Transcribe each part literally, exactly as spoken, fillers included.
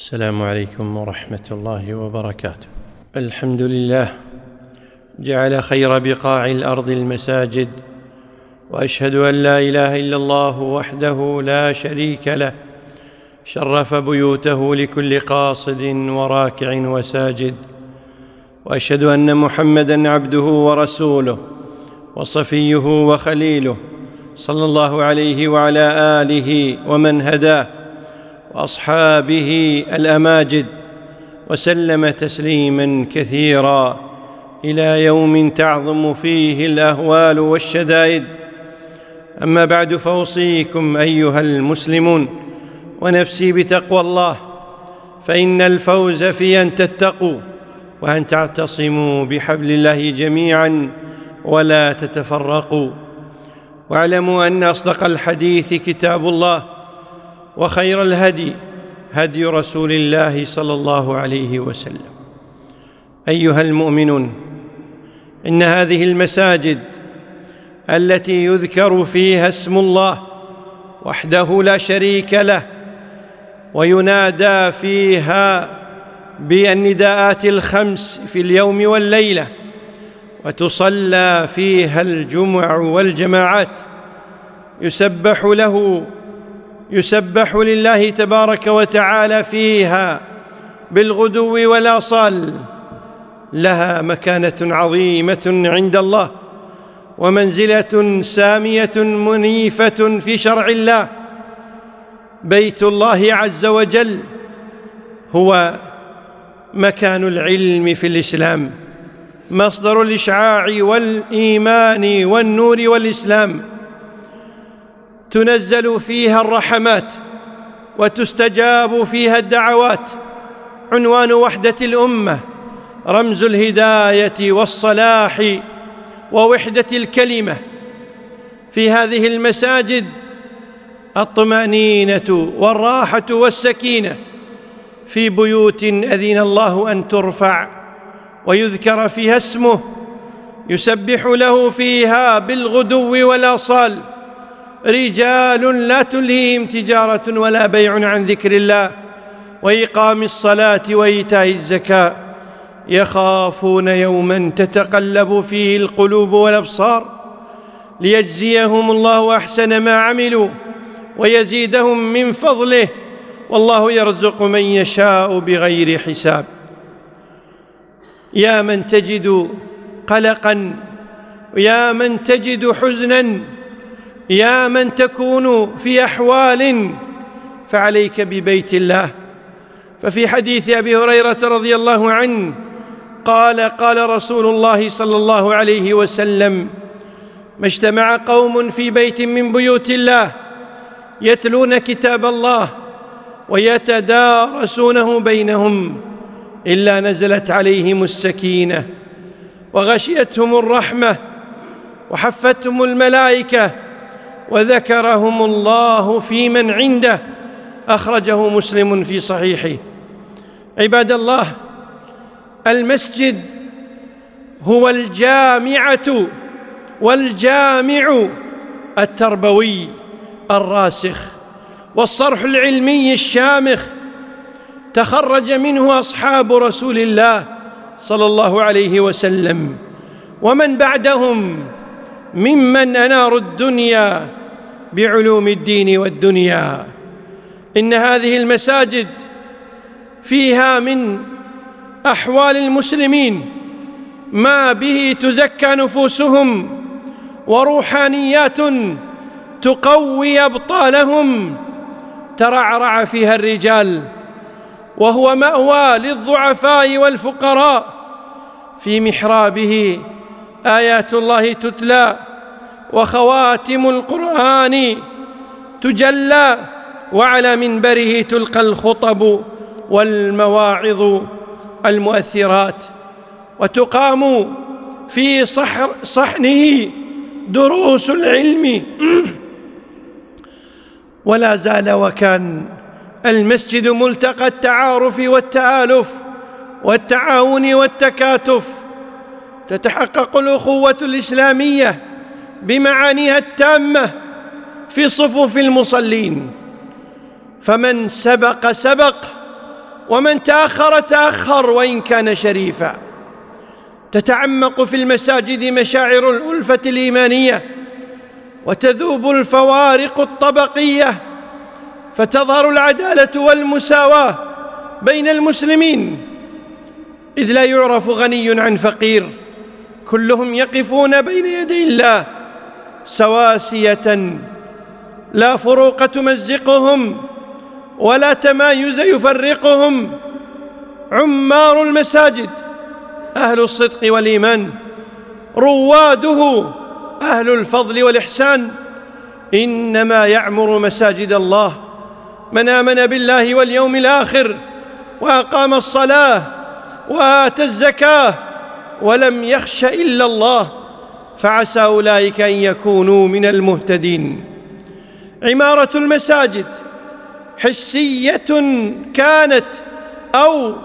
السلام عليكم ورحمة الله وبركاته. الحمد لله جعل خير بقاع الأرض المساجد، وأشهد أن لا إله إلا الله وحده لا شريك له، شرف بيوته لكل قاصد وراكع وساجد. وأشهد أن محمدًا عبده ورسوله وصفيه وخليله، صلى الله عليه وعلى آله ومن هداه وأصحابه الأماجد، وسلم تسليماً كثيراً إلى يوم تعظم فيه الأهوال والشدائد. أما بعد، فأوصيكم أيها المسلمون ونفسي بتقوى الله، فإن الفوز في أن تتقوا وأن تعتصموا بحبل الله جميعاً ولا تتفرقوا. واعلموا أن أصدق الحديث كتاب الله، وخير الهدي هدي رسول الله صلى الله عليه وسلم. أيها المؤمنون، إن هذه المساجد التي يذكر فيها اسم الله وحده لا شريك له، وينادى فيها بالنداءات الخمس في اليوم والليلة، وتصلى فيها الجمع والجماعات، يسبح له يسبح لله تبارك وتعالى فيها بالغدو والآصال، لها مكانة عظيمة عند الله، ومنزلة سامية منيفة في شرع الله. بيت الله عز وجل هو مكان العلم في الإسلام، مصدر الإشعاع والإيمان والنور والإسلام، تنزل فيها الرحمات وتستجاب فيها الدعوات، عنوان وحدة الأمة، رمز الهداية والصلاح ووحدة الكلمة. في هذه المساجد الطمأنينة والراحة والسكينة، في بيوت أذن الله أن ترفع ويذكر فيها اسمه، يسبح له فيها بالغدو والآصال رجال لا تلهيهم تجارة ولا بيع عن ذكر الله وإقام الصلاة وإيتاء الزكاة، يخافون يوماً تتقلب فيه القلوب والأبصار، ليجزيهم الله أحسن ما عملوا ويزيدهم من فضله، والله يرزق من يشاء بغير حساب. يا من تجد قلقاً، يا من تجد حزناً، يا من تكون في أحوال، فعليك ببيت الله. ففي حديث أبي هريرة رضي الله عنه قال: قال رسول الله صلى الله عليه وسلم: ما اجتمع قوم في بيت من بيوت الله يتلون كتاب الله ويتدارسونه بينهم إلا نزلت عليهم السكينة وغشيتهم الرحمة وحفتهم الملائكة وذكرهم الله في من عنده. أخرجه مسلم في صحيحه. عباد الله، المسجد هو الجامعة والجامع التربوي الراسخ، والصرح العلمي الشامخ، تخرج منه أصحاب رسول الله صلى الله عليه وسلم ومن بعدهم ممن أناروا الدنيا بعلوم الدين والدنيا. إن هذه المساجد فيها من أحوال المسلمين ما به تزكى نفوسهم، وروحانيات تقوي أبطالهم، ترعرع فيها الرجال، وهو مأوى للضعفاء والفقراء. في محرابه آيات الله تتلى، وخواتم القرآن تجلى، وعلى منبره تلقى الخطب والمواعظ المؤثرات، وتقام في صحر صحنه دروس العلم. ولا زال وكان المسجد ملتقى التعارف والتآلف والتعاون والتكاتف، تتحقق الأخوة الإسلامية بمعانيها التامة في صفوف المصلين، فمن سبق سبق ومن تأخر تأخر وإن كان شريفا. تتعمق في المساجد مشاعر الألفة الإيمانية، وتذوب الفوارق الطبقية، فتظهر العدالة والمساواة بين المسلمين، إذ لا يعرف غني عن فقير، كلهم يقفون بين يدي الله سواسية، لا فروق تمزقهم ولا تمايز يفرقهم. عمار المساجد أهل الصدق والإيمان، رواده أهل الفضل والإحسان. إنما يعمر مساجد الله من آمن بالله واليوم الآخر وأقام الصلاة وآتى الزكاة ولم يخش إلا الله، فعسى أولئك أن يكونوا من المهتدين. عمارة المساجد حسية كانت أو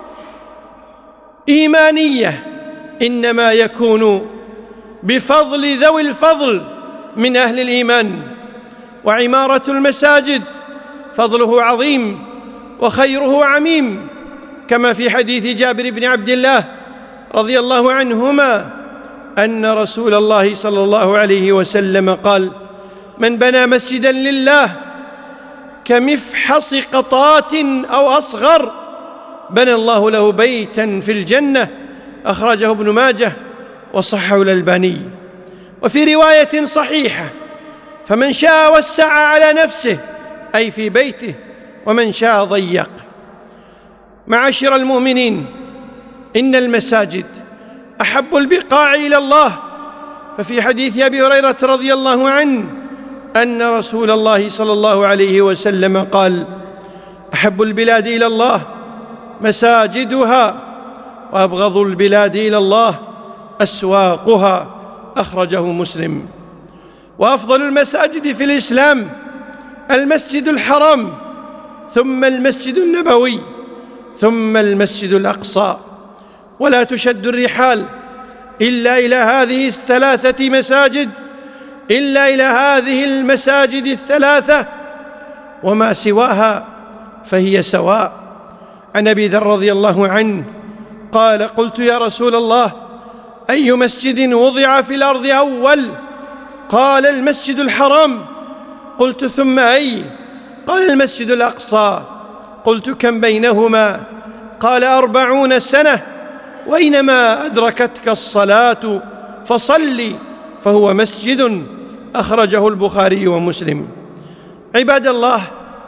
إيمانية، إنما يكون بفضل ذوي الفضل من أهل الإيمان. وعمارة المساجد فضله عظيم وخيره عميم، كما في حديث جابر بن عبد الله رضي الله عنهما أن رسول الله صلى الله عليه وسلم قال: من بنى مسجدا لله كمفحص قطات أو أصغر بنى الله له بيتا في الجنة. أخرجه ابن ماجه وصححه الألباني. وفي رواية صحيحة: فمن شاء وسع على نفسه، أي في بيته، ومن شاء ضيق. معاشر المؤمنين، إن المساجد أحب البقاع إلى الله، ففي حديث أبي هريرة رضي الله عنه أن رسول الله صلى الله عليه وسلم قال: أحب البلاد إلى الله مساجدها، وأبغض البلاد إلى الله أسواقها. أخرجه مسلم. وأفضل المساجد في الإسلام المسجد الحرام، ثم المسجد النبوي، ثم المسجد الأقصى. ولا تشد الرحال إلا إلى هذه الثلاثة مساجد إلا إلى هذه المساجد الثلاثة، وما سواها فهي سواء. عن أبي ذر رضي الله عنه قال: قلت يا رسول الله، أي مسجد وضع في الأرض أول؟ قال: المسجد الحرام. قلت: ثم أي؟ قال: المسجد الأقصى. قلت: كم بينهما؟ قال: أربعون سنة، وإنما أدركتك الصلاة فصل، فهو مسجد. أخرجه البخاري ومسلم. عباد الله،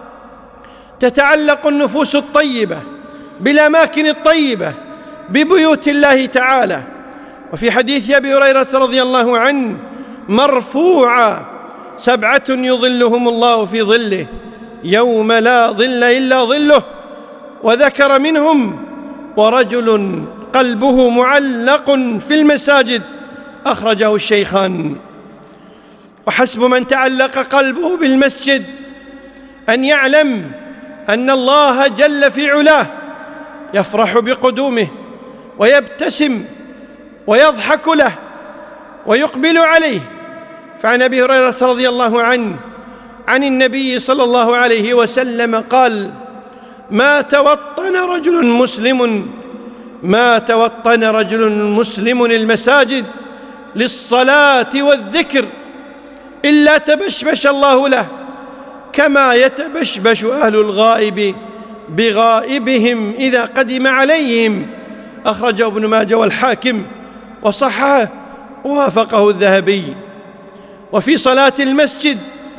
تتعلق النفوس الطيبة بالأماكن الطيبة ببيوت الله تعالى. وفي حديث أبي هريرة رضي الله عنه مرفوعا: سبعة يظلهم الله في ظله يوم لا ظل إلا ظله. وذكر منهم: ورجل قلبه معلق في المساجد. أخرجه الشيخان. وحسب من تعلق قلبه بالمسجد أن يعلم أن الله جل في علاه يفرح بقدومه ويبتسم ويضحك له ويقبل عليه. فعن أبي هريرة رضي الله عنه عن النبي صلى الله عليه وسلم قال: ما توطن رجل مسلم ما توطن رجل مسلم المساجد للصلاة والذكر إلا تبشبش الله له كما يتبشبش أهل الغائب بغائبهم إذا قدم عليهم. أخرجه ابن ماجه والحاكم وصححه ووافقه الذهبي. وفي صلاة المسجد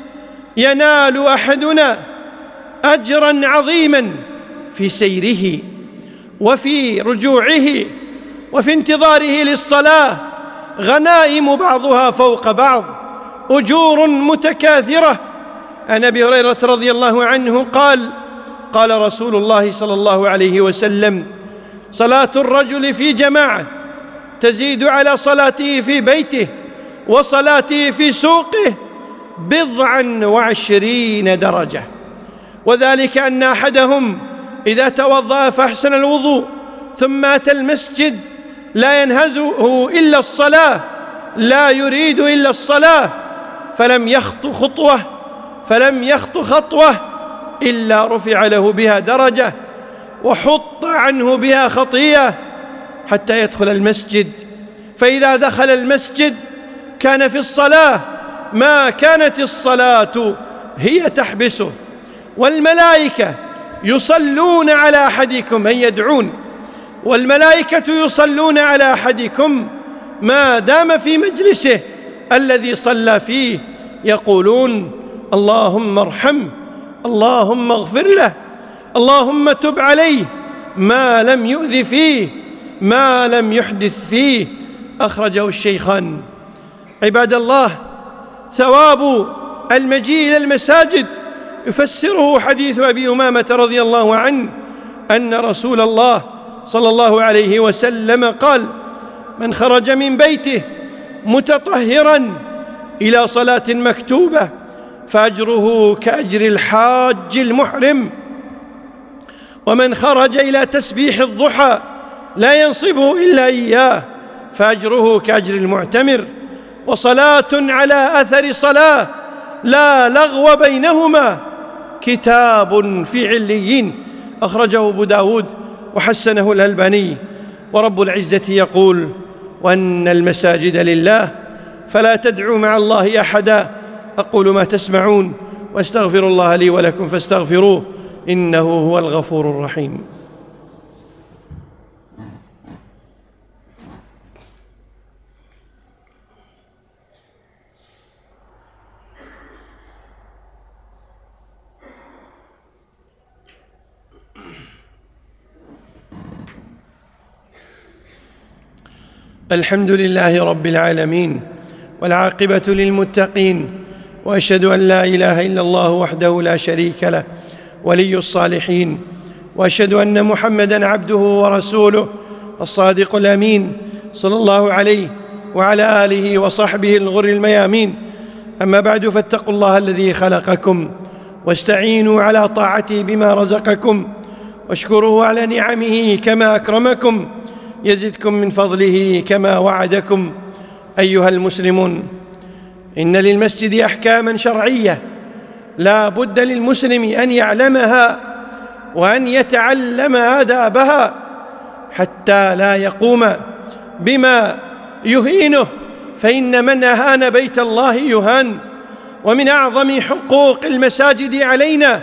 ينال أحدنا أجرا عظيما في سيره وفي رجوعه وفي انتظاره للصلاة، غنائم بعضها فوق بعض، أجور متكاثرة. عن أبي هريرة رضي الله عنه قال: قال رسول الله صلى الله عليه وسلم: صلاة الرجل في جماعة تزيد على صلاته في بيته وصلاته في سوقه بضعا وعشرين درجة. وذلك أن أحدهم إذا توضأ فأحسن الوضوء ثم أتى المسجد لا ينهزه إلا الصلاة، لا يريد إلا الصلاة، فلم يخط خطوة فلم يخط خطوة إلا رفع له بها درجة. وحط عنه بها خطيئة حتى يدخل المسجد، فإذا دخل المسجد كان في الصلاة ما كانت الصلاة هي تحبسه. والملائكة يصلون على أحدكم، أي يدعون، والملائكة يصلون على أحدكم ما دام في مجلسه الذي صلى فيه، يقولون اللهم ارحمه، اللهم اغفر له، اللهم تب عليه، ما لم يؤذ فيه، ما لم يحدث فيه. أخرجه الشيخان. عباد الله، ثواب المجيء إلى المساجد يفسره حديث أبي أمامة رضي الله عنه أن رسول الله صلى الله عليه وسلم قال: من خرج من بيته متطهرا إلى صلاة مكتوبة فأجره كأجر الحاج المحرم، ومن خرج إلى تسبيح الضحى لا ينصبه إلا إياه فأجره كأجر المعتمر، وصلاة على أثر صلاة لا لغو بينهما كتاب في عليين. أخرجه أبو داود وحسنه الألباني. ورب العزة يقول: وأن المساجد لله فلا تدعوا مع الله أحدا. أقول ما تسمعون واستغفر الله لي ولكم فاستغفروه إنه هو الغفور الرحيم. الحمد لله رب العالمين، والعاقبة للمتقين، وأشهد أن لا إله إلا الله وحده لا شريك له ولي الصالحين، وأشهد أن محمدًا عبده ورسوله الصادق الأمين صلى الله عليه وعلى آله وصحبه الغر الميامين. أما بعد، فاتقوا الله الذي خلقكم واستعينوا على طاعته بما رزقكم، واشكروه على نعمه كما أكرمكم، يزدكم من فضله كما وعدكم. أيها المسلمون، إن للمسجد أحكاماً شرعية لا بد للمسلم أن يعلمها وأن يتعلم آدابها حتى لا يقوم بما يهينه، فإن من أهان بيت الله يهان. ومن أعظم حقوق المساجد علينا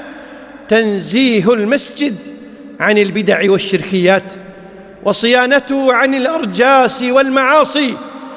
تنزيه المسجد عن البدع والشركيات، وصيانته عن الأرجاس والمعاصي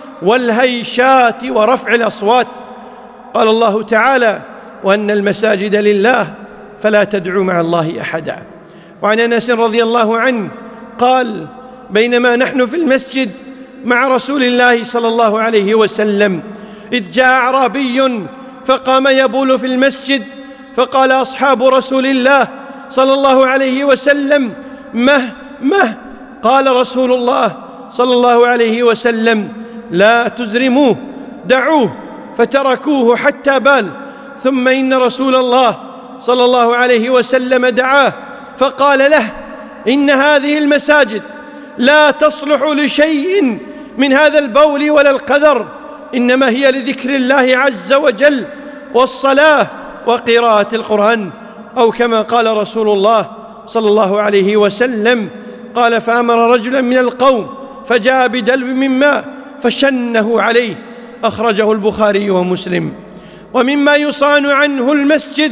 والهيشات ورفع الأصوات. قال الله تعالى: وأن المساجد لله فلا تدعوا مع الله أحدا. وعن أنس رضي الله عنه قال: بينما نحن في المسجد مع رسول الله صلى الله عليه وسلم إذ جاء أعرابي فقام يبول في المسجد، فقال أصحاب رسول الله صلى الله عليه وسلم: مه مه قال رسول الله صلى الله عليه وسلم: لا تزرموه، دعوه، فتركوه حتى بال. ثم إن رسول الله صلى الله عليه وسلم دعاه فقال له: إن هذه المساجد لا تصلح لشيء من هذا البول ولا القذر، إنما هي لذكر الله عز وجل والصلاة وقراءة القرآن، أو كما قال رسول الله صلى الله عليه وسلم. قال: فأمر رجلا من القوم فجاء بدلو من ماء فشنه عليه. أخرجه البخاري ومسلم. ومما يصان عنه المسجد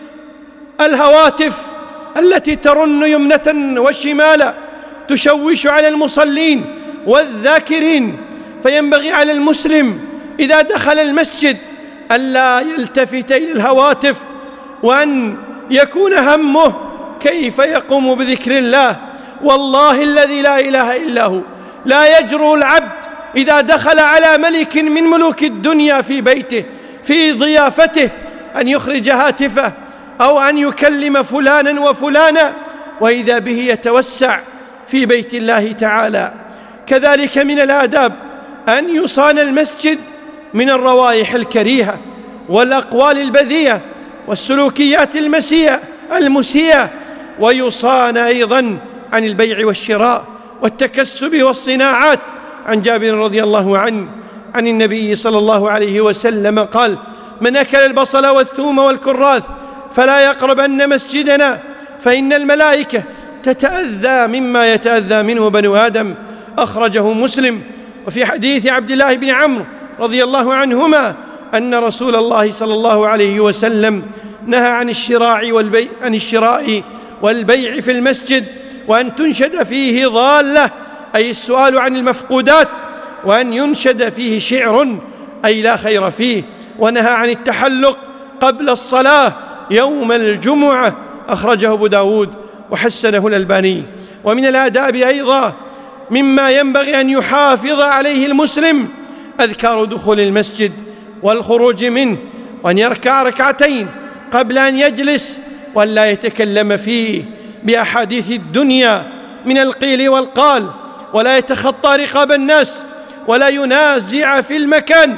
الهواتف التي ترن يمنة وشمالا تشوش على المصلين والذاكرين، فينبغي على المسلم إذا دخل المسجد ألا يلتفت إلى الهواتف، وأن يكون همه كيف يقوم بذكر الله. والله الذي لا إله إلا هو لا يجرؤ العبد إذا دخل على ملك من ملوك الدنيا في بيته في ضيافته أن يخرج هاتفه أو أن يكلم فلانا وفلانا، وإذا به يتوسع في بيت الله تعالى. كذلك من الآداب أن يصان المسجد من الروائح الكريهة والأقوال البذيئة والسلوكيات المسيئة المسيئة، ويصان أيضا عن البيع والشراء والتكسب والصناعات. عن جابر رضي الله عنه عن النبي صلى الله عليه وسلم قال: من أكل البصل والثوم والكراث فلا يقربن مسجدنا، فإن الملائكة تتأذى مما يتأذى منه بنو آدم، أخرجه مسلم. وفي حديث عبد الله بن عمرو رضي الله عنهما أن رسول الله صلى الله عليه وسلم نهى عن الشراء والبيع, عن الشراء والبيع في المسجد، وأن تنشد فيه ضالة أي السؤال عن المفقودات، وأن ينشد فيه شعر أي لا خير فيه. ونهى عن التحلق قبل الصلاة يوم الجمعة، أخرجه أبو داود وحسنه الألباني. ومن الآداب أيضا مما ينبغي أن يحافظ عليه المسلم أذكار دخول المسجد والخروج منه، وأن يركع ركعتين قبل أن يجلس، وأن لا يتكلم فيه بأحاديث الدنيا من القيل والقال، ولا يتخطى رقاب الناس، ولا ينازع في المكان،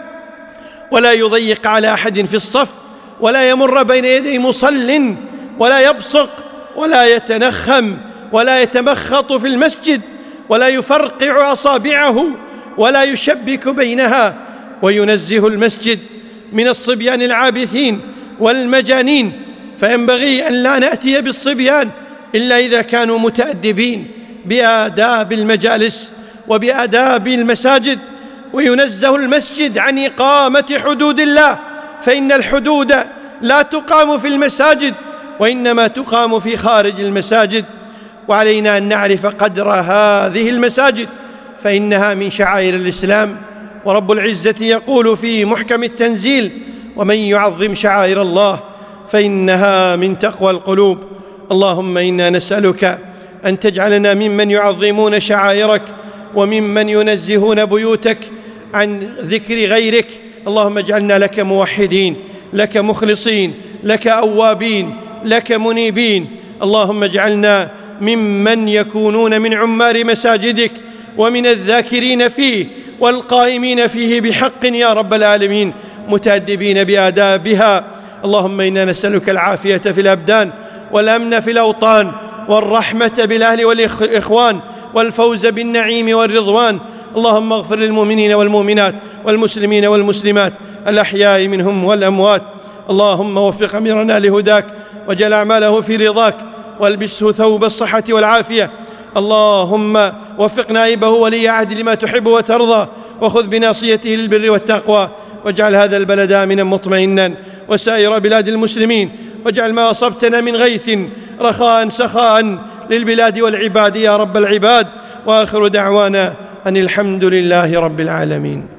ولا يضيق على أحد في الصف، ولا يمر بين يدي مصل، ولا يبصق، ولا يتنخم، ولا يتمخط في المسجد، ولا يفرقع أصابعه، ولا يشبك بينها. وينزه المسجد من الصبيان العابثين والمجانين، فينبغي أن لا نأتي بالصبيان إلا إذا كانوا متأدبين بآداب المجالس وبآداب المساجد. وينزه المسجد عن إقامة حدود الله، فإن الحدود لا تقام في المساجد وإنما تقام في خارج المساجد. وعلينا أن نعرف قدر هذه المساجد، فإنها من شعائر الإسلام. ورب العزة يقول في محكم التنزيل: ومن يعظم شعائر الله فإنها من تقوى القلوب. اللهم إنا نسألك أن تجعلنا ممن يعظمون شعائرك، وممن ينزهون بيوتك عن ذكر غيرك. اللهم اجعلنا لك موحدين، لك مخلصين، لك أوابين، لك منيبين. اللهم اجعلنا ممن يكونون من عمار مساجدك ومن الذاكرين فيه والقائمين فيه بحق يا رب العالمين، متأدبين بآدابها. اللهم إنا نسألك العافية في الأبدان، والأمن في الأوطان، والرحمة بالأهل والإخوان، والفوز بالنعيم والرضوان. اللهم اغفر للمؤمنين والمؤمنات والمسلمين والمسلمات الأحياء منهم والأموات. اللهم وفق أميرنا لهداك، وجعل أعماله في رضاك، والبسه ثوب الصحة والعافية. اللهم وفق نائبه ولي عهد لما تحب وترضى، وخذ بناصيته للبر والتقوى، واجعل هذا البلد آمنا مطمئنا، وسائر بلاد المسلمين، واجعل ما أصبتنا من غيث رخاء سخاء للبلاد والعباد يا رب العباد. وآخر دعوانا أن الحمد لله رب العالمين.